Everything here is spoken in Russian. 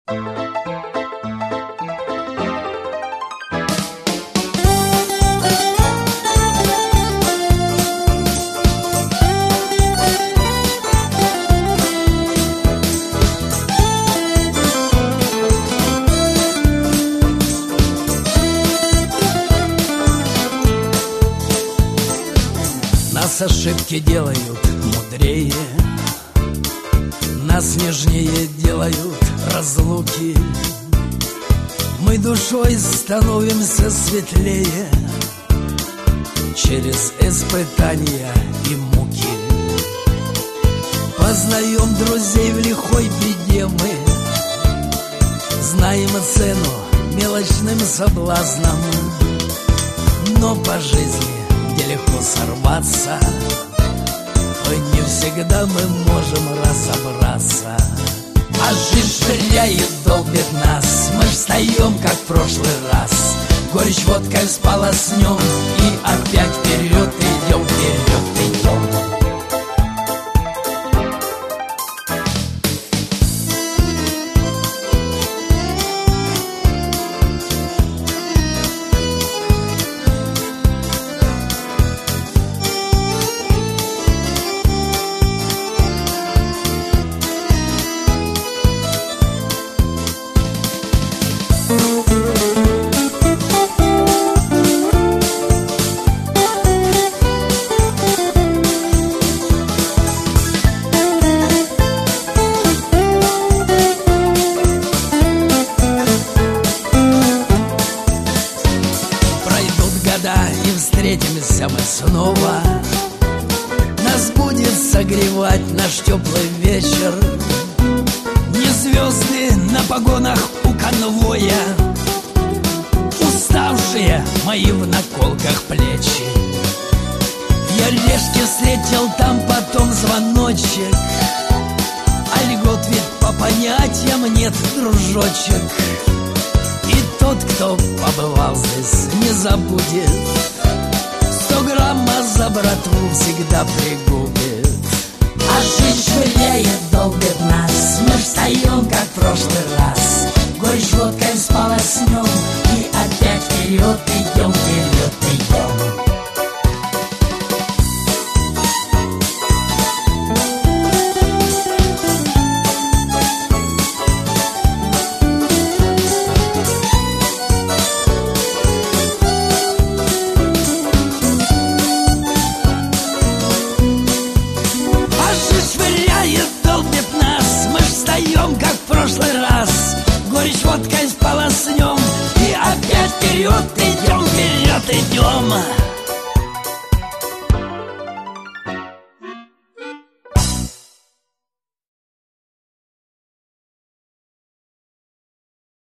Нас ошибки делают мудрее, нас нежнее делают разлуки. Мы душой становимся светлее через испытания и муки. Познаем друзей в лихой беде мы, знаем цену мелочным соблазнам. Но по жизни где легко сорваться, ой, не всегда мы можем разобраться. А жизнь швыряет, долбит нас, мы встаем, как в прошлый раз. Горечь водкой сполоснем и опять вперед идем, вперед идем. И встретимся мы снова. Нас будет согревать наш теплый вечер, не звезды на погонах у конвоя, уставшие мои в наколках плечи. Я решки встретил, там потом звоночек, а льгот ведь по понятиям нет, дружочек. И тот, кто побывал здесь, не забудет, 100 грамм за братву всегда пригубит. А жизнь швыряет, долбит нас, мы встаем, как в прошлый раз. Горечь водкой сполоснем и опять вперед идем, вперед идем. Как в прошлый раз, горечь водкой сполоснем и опять вперед идем, вперед идем.